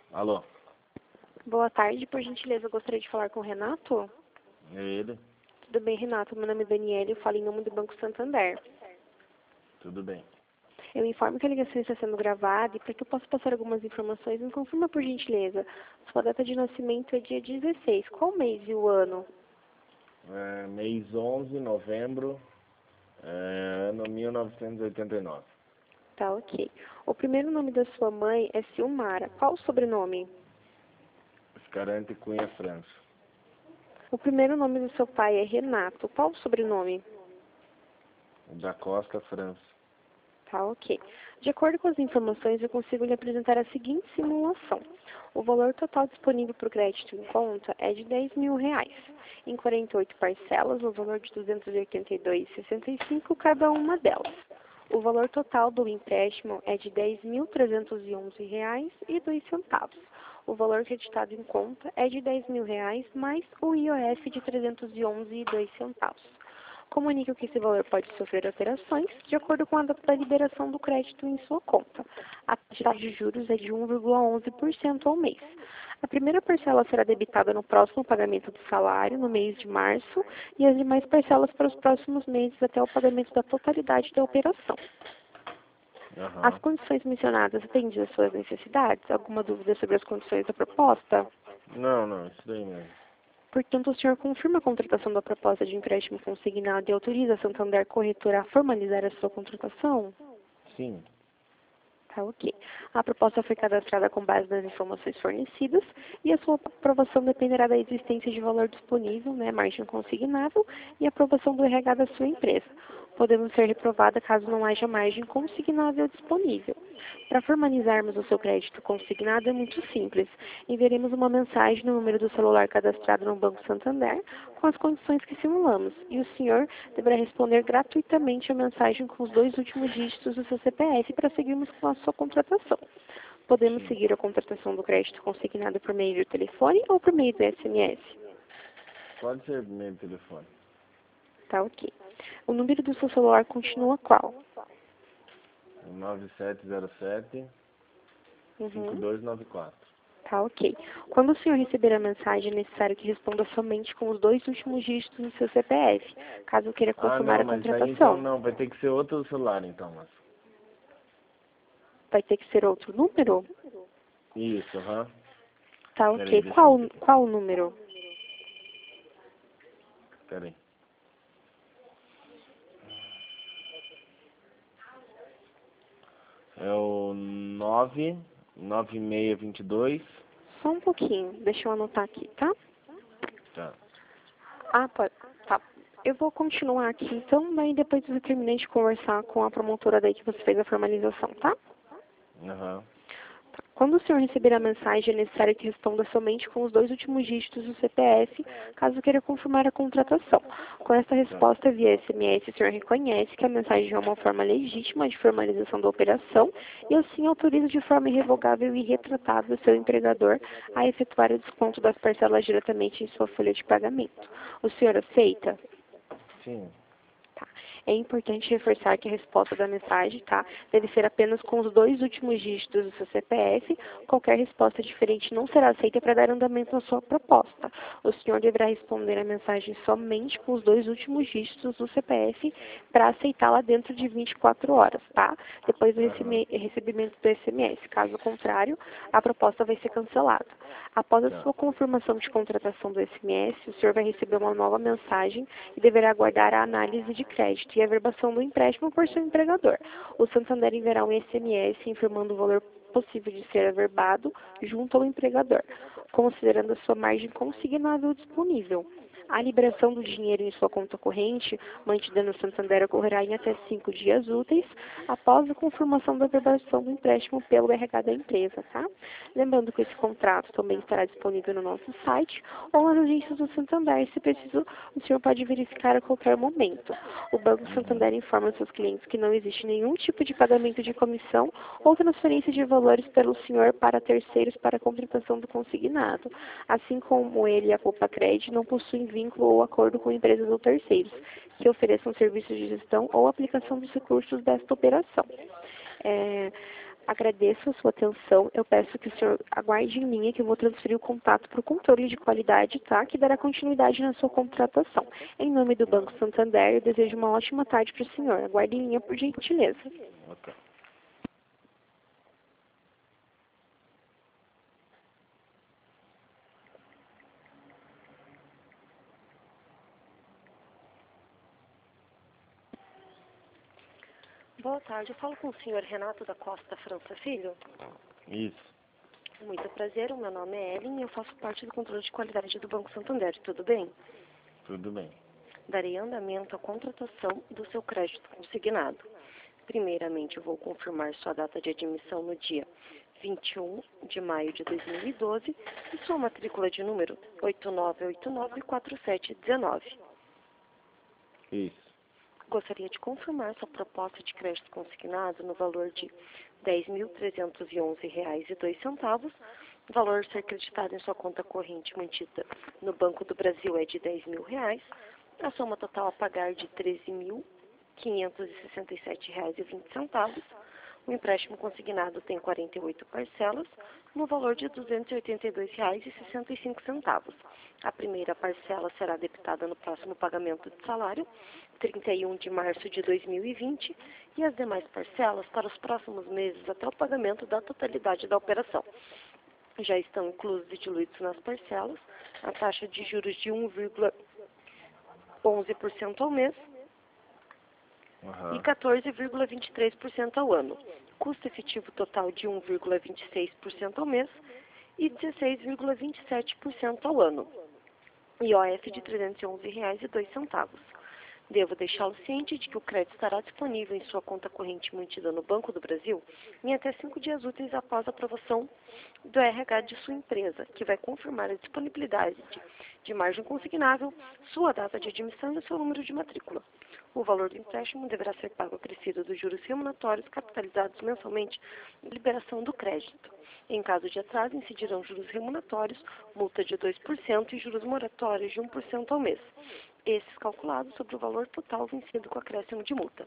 Alô, Boa tarde, por gentileza, eu gostaria de falar com o Renato. é ele? Tudo bem, Renato? Meu nome é Daniela e eu falo em nome do Banco Santander. Tudo bem. Eu informo que a ligação está sendo gravada e para que eu possa passar algumas informações, me confirma por gentileza. Sua data de nascimento é dia 16. Qual mês e o ano? Mês 11, novembro, ano 1989. Tá, ok. O primeiro nome da sua mãe é Silmara. Qual o sobrenome? Escarante Cunha França. O primeiro nome do seu pai é Renato. Qual o sobrenome? Da Costa França. Tá, ok. De acordo com as informações, eu consigo lhe apresentar a seguinte simulação. O valor total disponível para o crédito em conta é de R$ 10.000, em 48 parcelas, no valor de R$ 282,65 cada uma delas. O valor total do empréstimo é de R$ 10.311,02. O valor creditado em conta é de R$ 10.000 mais o IOF de R$ 311,02. Comunica que esse valor pode sofrer alterações de acordo com a data da liberação do crédito em sua conta. A taxa de juros é de 1,11% ao mês. A primeira parcela será debitada no próximo pagamento do salário, no mês de março, e as demais parcelas para os próximos meses até o pagamento da totalidade da operação. As Aham. condições mencionadas atendem às suas necessidades? Alguma dúvida sobre as condições da proposta? Não, isso daí mesmo. Portanto, o senhor confirma a contratação da proposta de empréstimo consignado e autoriza a Santander Corretora a formalizar a sua contratação? Sim. Tá, ok. A proposta foi cadastrada com base nas informações fornecidas e a sua aprovação dependerá da existência de valor disponível, margem consignável e aprovação do RH da sua empresa, podendo ser reprovada caso não haja margem consignável disponível. Para formalizarmos o seu crédito consignado é muito simples. Enviaremos uma mensagem no número do celular cadastrado no Banco Santander com as condições que simulamos e o senhor deverá responder gratuitamente a mensagem com os 2 últimos dígitos do seu CPF para seguirmos com a sua contratação. Podemos Sim. seguir a contratação do crédito consignado por meio do telefone ou por meio do SMS? Pode ser meio telefone. Tá, ok. O número do seu celular continua qual? 9707 Uhum. 5294. Tá, ok. Quando o senhor receber a mensagem, é necessário que responda somente com os 2 últimos dígitos do seu CPF, caso queira Ah, confirmar não, a mas daí então contratação. não, vai ter que ser outro celular então, mas. Vai ter que ser outro número? Isso, aham. Tá, Peraí, ok. deixa eu ver. Qual o número? Peraí. É o 99622. Só um pouquinho. Deixa eu anotar aqui, tá? Tá. Ah, pode. Tá. Eu vou continuar aqui, então, daí depois eu terminei de conversar com a promotora daí que você fez a formalização, tá? Aham. Quando o senhor receber a mensagem, é necessário que responda somente com os 2 últimos dígitos do CPF, caso queira confirmar a contratação. Com essa Tá. resposta via SMS, o senhor reconhece que a mensagem é uma forma legítima de formalização da operação e assim autoriza de forma irrevogável e irretratável o seu empregador a efetuar o desconto das parcelas diretamente em sua folha de pagamento. O senhor aceita? Sim. Tá. É importante reforçar que a resposta da mensagem, tá, deve ser apenas com os 2 últimos dígitos do seu CPF. Qualquer resposta diferente não será aceita para dar andamento à sua proposta. O senhor deverá responder a mensagem somente com os 2 últimos dígitos do CPF para aceitá-la dentro de 24 horas, tá? Depois do Aham. recebimento do SMS. Caso contrário, a proposta vai ser cancelada. Após a Tá. sua confirmação de contratação do SMS, o senhor vai receber uma nova mensagem e deverá aguardar a análise de crédito e a verbação do empréstimo por seu empregador. O Santander enviará um SMS informando o valor possível de ser averbado junto ao empregador, considerando a sua margem consignável disponível. A liberação do dinheiro em sua conta corrente, mantida no Santander, ocorrerá em até 5 dias úteis após a confirmação da verbação do empréstimo pelo RH da empresa, tá? Lembrando que esse contrato também estará disponível no nosso site ou nas agências do Santander. Se preciso, o senhor pode verificar a qualquer momento. O Banco Uhum. Santander informa seus clientes que não existe nenhum tipo de pagamento de comissão ou transferência de valores pelo senhor para terceiros para a contratação do consignado. Assim como ele e a Copacred não possuem vínculo ou acordo com empresas ou terceiros que ofereçam serviços de gestão ou aplicação dos recursos desta operação. Agradeço a sua atenção. Eu peço que o senhor aguarde em linha que eu vou transferir o contato para o controle de qualidade, tá? Que dará continuidade na sua contratação. Em nome do Banco Santander, eu desejo uma ótima tarde para o senhor. Aguarde em linha por gentileza. Ok. Boa tarde, eu falo com o senhor Renato da Costa França Filho. Isso. Muito prazer, o meu nome é Ellen e eu faço parte do controle de qualidade do Banco Santander, tudo bem? Tudo bem. Darei andamento à contratação do seu crédito consignado. Primeiramente, eu vou confirmar sua data de admissão no dia 21 de maio de 2012 e sua matrícula de número 89894719. Isso. Gostaria de confirmar sua proposta de crédito consignado no valor de R$ 10.311,02. O valor a ser acreditado em sua conta corrente mantida no Banco do Brasil é de R$ 10.000. A soma total a pagar de R$ 13.567,20. O empréstimo consignado tem 48 parcelas, no valor de R$ 282,65. A primeira parcela será debitada no próximo pagamento de salário, 31 de março de 2020, e as demais parcelas para os próximos meses até o pagamento da totalidade da operação. Já estão inclusos e diluídos nas parcelas a taxa de juros de 1,11% ao mês e 14,23% ao ano. Custo efetivo total de 1,26% ao mês e 16,27% ao ano. IOF de R$ 311,02. Devo deixá-lo ciente de que o crédito estará disponível em sua conta corrente mantida no Banco do Brasil em até 5 dias úteis após a aprovação do RH de sua empresa, que vai confirmar a disponibilidade de margem consignável, sua data de admissão e o seu número de matrícula. O valor do empréstimo deverá ser pago acrescido dos juros remuneratórios capitalizados mensalmente na liberação do crédito. Em caso de atraso, incidirão juros remuneratórios, multa de 2% e juros moratórios de 1% ao mês. Esses calculados sobre o valor total vencido com acréscimo de multa.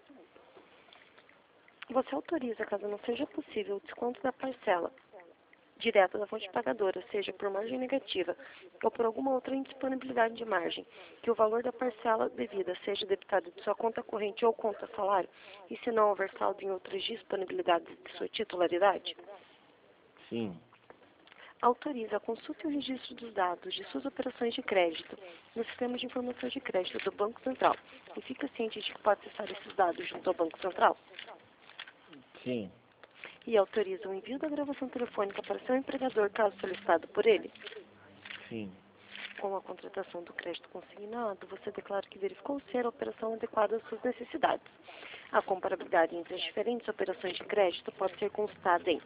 Você autoriza, caso não seja possível, o desconto da parcela direta da fonte pagadora, seja por margem negativa ou por alguma outra indisponibilidade de margem, que o valor da parcela devida seja debitado de sua conta corrente ou conta salário, e se não houver saldo em outras disponibilidades de sua titularidade? Sim. Autoriza a consulta e o registro dos dados de suas operações de crédito no Sistema de Informação de Crédito do Banco Central e fica ciente de que pode acessar esses dados junto ao Banco Central? Sim. E autoriza o envio da gravação telefônica para seu empregador, caso solicitado por ele? Sim. Com a contratação do crédito consignado, você declara que verificou ser a operação adequada às suas necessidades. A comparabilidade entre as diferentes operações de crédito pode ser consultada em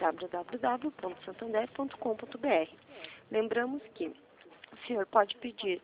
www.santander.com.br. Lembramos que o senhor pode pedir,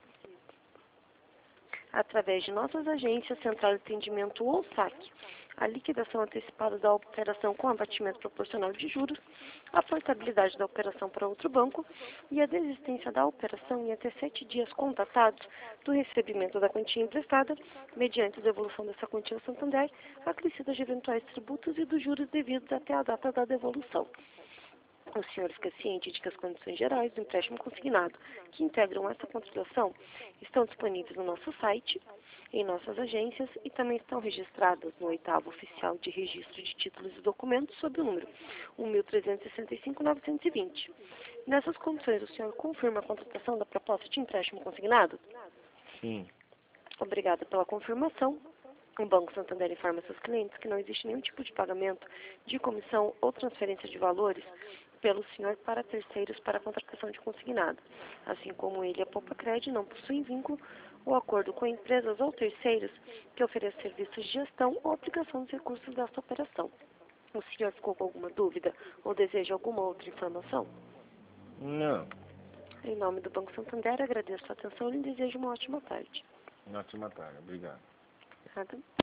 através de nossas agências, central de atendimento ou saque, a liquidação antecipada da operação com abatimento proporcional de juros, a portabilidade da operação para outro banco e a desistência da operação em até 7 dias contatados do recebimento da quantia emprestada, mediante a devolução dessa quantia ao Santander, acrescidas de eventuais tributos e dos juros devidos até a data da devolução. O senhor fica ciente de que as condições gerais do empréstimo consignado que integram essa contratação estão disponíveis no nosso site, em nossas agências e também estão registradas no 8º Oficial de Registro de Títulos e Documentos sob o número 1.365.920. Nessas condições, o senhor confirma a contratação da proposta de empréstimo consignado? Sim. Obrigada pela confirmação. O Banco Santander informa seus clientes que não existe nenhum tipo de pagamento de comissão ou transferência de valores pelo senhor para terceiros para a contratação de consignado. Assim como ele, a Poupa Cred não possui vínculo ou acordo com empresas ou terceiros que ofereçam serviços de gestão ou aplicação dos recursos desta operação. O senhor ficou com alguma dúvida ou deseja alguma outra informação? Não. Em nome do Banco Santander, agradeço a atenção e lhe desejo uma ótima tarde. Ótima tarde. Obrigado. Nada.